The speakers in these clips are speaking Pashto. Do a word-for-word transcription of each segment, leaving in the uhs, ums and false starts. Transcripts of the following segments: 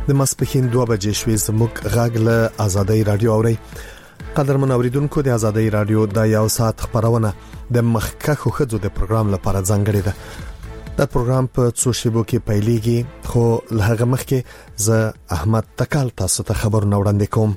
د ماسپښین دوه بجې شوې زموږ غږ له آزادۍ رادیو اوري. قدرمن اوریدونکو، د آزادۍ رادیو د یو ساعت خبرونه د مخکښو خځو د پروګرام لپاره ځانګړې ده. دا پروګرام په څو شیبو کې پیلېږي، خو له هغه مخکې زه احمد تکال تاسو ته خبرونه وړاندې کوم.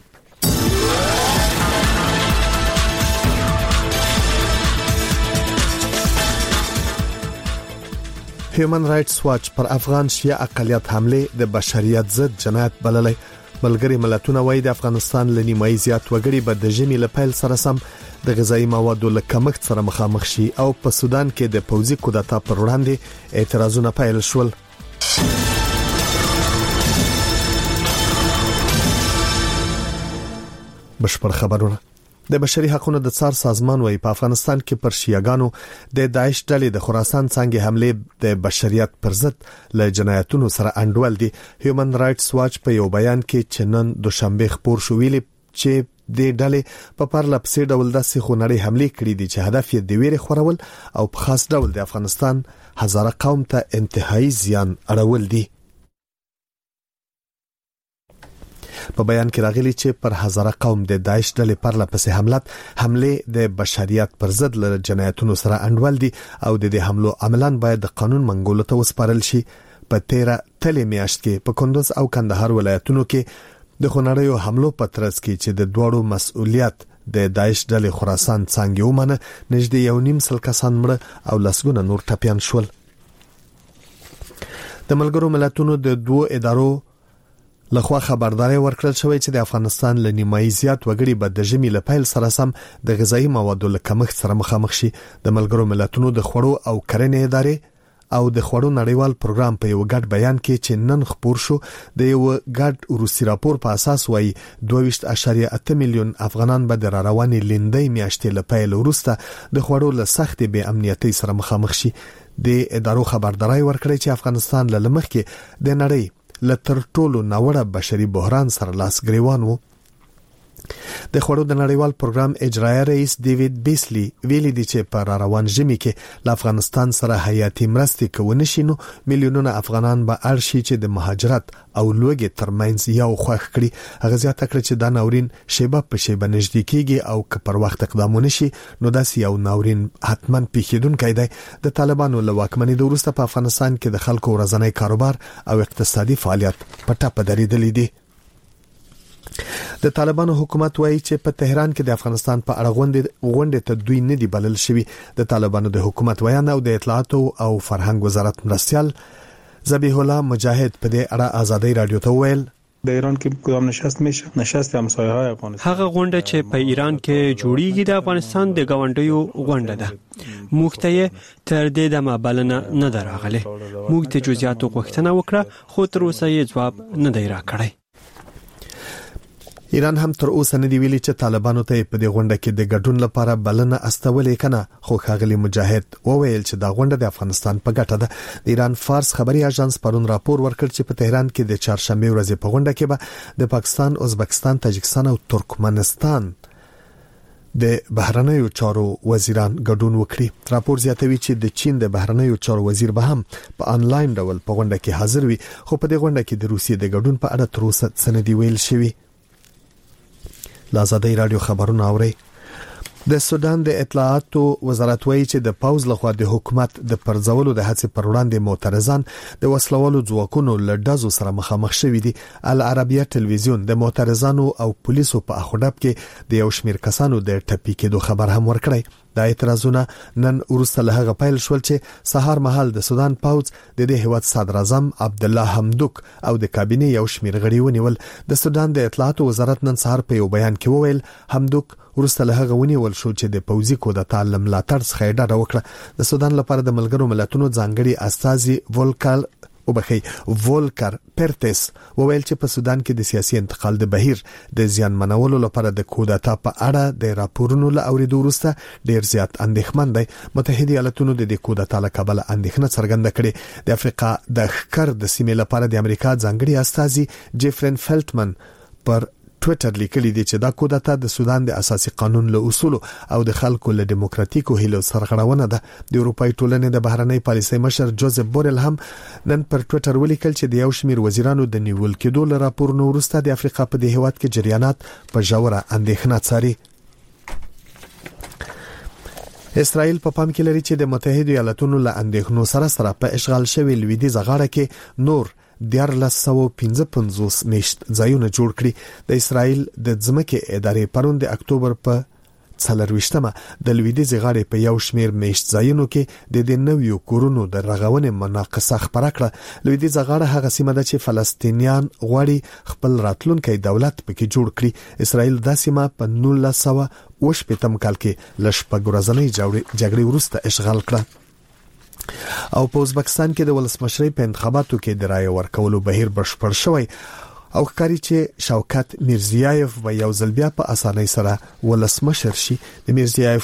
هیومن رائټس واچ پر افغان شیعه اقلیت حمله د بشریت ضد جنایت بللې. ملګری ملتونه وايي د افغانستان ل نیمایي زیات وګړي به د ژمي له پیل سره سم د غذایی موادو له کمښت سره مخامخ شي او په سودان کې د پوځي کودتا پر وړاندې اعتراضونه پیل شول. بشپړ خبرونه. د بشري حقوقو د څار سازمان وايي په افغانستان کې پر شیعاګانو د داعش ډلې د خراسان څنګه حمله د بشریت پر ضد له جنایتونو سره انډول دي. هیومن رائټس واچ په یو بیان کې چنن دوشنبه خبر شو ویلي چې د ډلې په پرله پسې ډول د سیخونړي حمله کړې دي چې هدف یې د ویرې خورول او په خاص ډول د افغانستان هزاره قوم ته انتهایی زیان اړول دي. په بیان کې راغلي چې پر هزاره قوم د داعش ډلې پر لپسې حملات حمله د بشریت پر ضد له جنایتونو سره انډول دي او د دې حملو عملاً باید د قانون منګولو ته وسپارل شي. په تیره تلې میاشت کې په کندوز او کندهار ولایتونو کې د خونړیو حملو په ترڅ کې چې د دوړو مسؤلیت د داعش ډلې خراسان څنګه ومنه نږدې یو نیم سل کسان مړه او لسګونه نور ټپيان شول. د ملګرو ملتونو د دوه ادارو لخوا خبرداري ورکړل شوې چې د افغانستان ل نیمایي زیات وګړي به د ژمي له پیل سره سم د غذایی موادو له کمښت سره مخامخ شي. د ملګرو ملتونو د خوړو او کرنې ادارې او د خوړو نړیوال پروګرام په یو ګډ بیان کې چې نن خبر شو د یو ګډ روسي راپور په اساس وایي دوه ویشت اعشاریه اته میلیون افغانان به د رواني لیندۍ میاشتې له پیل وروسته د خوړو له سختې بې امنیتۍ سره مخامخ شي. د ادارو خبرداري ورکړي چې افغانستان له لمخ کې د نړۍ لتر ټولو ناوړه بشري بحران سره لاس ګریوان وو. د خوړو د نړیوال پروګرام اجرایي رئیس ډیوډ بیسلی ویلي دی چې په روان ژمي کې له افغانستان سره حیاتي مرستې کوي شنو میلیونونه افغانان به ارشي چې د مهاجرت او لوګي ترمنځ یو خوښ کړي. هغه زیاته کړ چې دا ناورین شیبه په شیبه نږدې کیږي او که پر وخت اقدامونه شي نو داسې یو ناورین حتماً پیښیدونکی دی. د طالبانو له واکمنۍ وروسته په افغانستان کې د خلکو ورځنی کاروبار او اقتصادي فعالیت په ټاپه درېدلې دي. د طالبانو حکومت وایي چې په تهران کې د افغانستان په اړه غونډه ته دوی نه دی بلل شوی. د طالبانو د حکومت ویان او د اطلاعات او فرهنګ وزارت مرستيال ذبیح الله مجاهد په دې اړه آزادۍ رادیو ته ویل د ایران کې کدام نشست میشه نشست همسایه‌های افغانستان. هغه غونډه چې په ایران کې جوړیږي د افغانستان د گاونډیو غونډه ده. موږ ته تر دې دمه بلنه نه دراغله. موږ ته جزئیات غوښتنه وکړه خو تر اوسه یې جواب نه دی راکړی. ایران هم تر اوسه نه دی ویلي چې طالبانو ته په دې غونډه کې د ګډون لپاره بلنه استولې کنه، خو ښاغلي مجاهد وویل چې دا غونډه د افغانستان په ګټه ده. د ایران فارس خبري اژانس پرون راپور ورکړ چې په تهران کې د چهارشنبه ورځې په غونډه کې به د پاکستان، ازبکستان، تاجکستان او ترکمنستان د بهرنیو چارو وزیران ګډون وکړي. راپور زیاتوي چې د چین د بهرنیو چارو وزیر به هم په انلاین ډول په غونډه کې حاضر وي، خو په دې غونډه کې د روسیې د ګډون په اړه تر اوسه څه نه دی ویل شوی. آزادۍ رادیو خبرونه اوري. د سودان د اطلاعات وزارت وایي چې د پاوز لخوا د حکومت د پرځولو د هڅې پر وړاندې معترضان د وسلوالو ځواکونو له ډزو سره مخامخ شوي دي. العربیه ټلویزیون د معترضانو او پولیسو په اخوډب کې د یو شمیر کسانو د ټپي کېدو خبر هم ورکړی. دا اعتراضونه نن وروسته له هغه پیل شول چې سهار مهال د سودان پاوز د دې هیواد صدر اعظم عبد الله حمدوک او د کابینې یو شمیر غړي ونیول. د سودان د اطلاعات وزارت نن سهار په یو بیان کې وویل حمدوک ورسته له هغه ونیول شو چې د پوځي کودتا لملاتړ څخه ډډه وکړه. د سودان لپاره د ملګرو ملتونو ځانګړي استازي ولکال او بخي وولکر پرتس وویل چې په سودان کې د سیاسي انتقال د بهیر د زیان منولو لپاره د کودتا په اړه د راپورونو له اوریدو وروسته ډیر زیات اندېښمن دی. متحده ایالاتونو د دې کودتا له کبله اندېښنه څرګنده کړې. د افریقا د ښکار د سیمې لپاره د امریکا ځانګړي استازي جیفرین فلټمن پر ټوئیټر لیکلی دی چې دا کودتا د سودان د اساسي قانون له اصول او د خلکو له دیموکراتیکو هیلو سرغړونه ده. د اروپای ټولنې د بهرنۍ پالیسۍ مشر جوزف بورل هم نن پر ټوئیټر ولیکل چې د یو شمیر وزیرانو د نیول کېدو له راپورونو وروسته د افریقا په دې هیواد کې جریانات په ژوره اندېښنه څاري. اسرائیل په پام کې لري چې د متحده ایالاتونو له اندېښنو سره سره په اشغال شوی لویدیځ غاړه کې نور دیارلس سوه پنځه پنځوس میشت ځایونه جوړ کړي. د اسرائیل د ځمکې ادارې پرون د اکتوبر په څلرويشتمه د لویدیځ غاړې په یو شمیر میشت ځایونو کې د دې نویو کورونو د رغونې مناقصه خبره کړه. لویدیځ غاړه هغه سیمه ده چې فلسطینیان غواړي خپل راتلونکي دولت پکې جوړ کړي. اسرائیل د سیمه په نولس سوه اوشپږم کال کې لشپږ ورځنۍ جګړې وروسته اشغال کړه. او په ازبکستان کې د ولسمشرۍ په انتخاباتو کې د رایې ورکولو بهیر بشپړ شوی او ښکاري چې شوکت میرزیایف به یو ځل بیا په اسانۍ سره ولسمشر شي. د میرزیایف